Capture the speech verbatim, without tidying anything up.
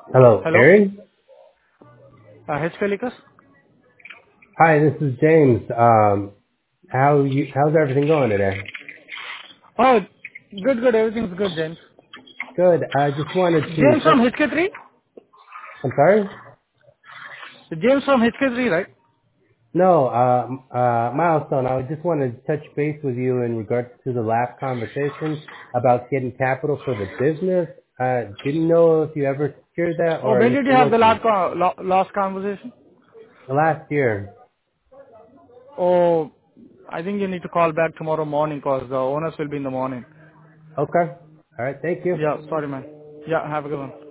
Hello, Hello? Aaron. Uh, H. Pelikas? Hi, this is James. Um, how you? How's everything going today? Oh, good, good. Everything's good, James. Good. I just wanted to. James from H K three? I'm sorry. James from H K three, right? No, uh, uh, milestone. I just wanted to touch base with you in regards to the last conversation about getting capital for the business. Uh, didn't know if you ever secured that Oh, or are when you did you still have the looking? last, co- lo- last conversation? Last year. Oh, I think you need to call back tomorrow morning 'cause the owners will be in the morning. Okay. All right. Thank you. Yeah, sorry, man. Yeah, have a good one.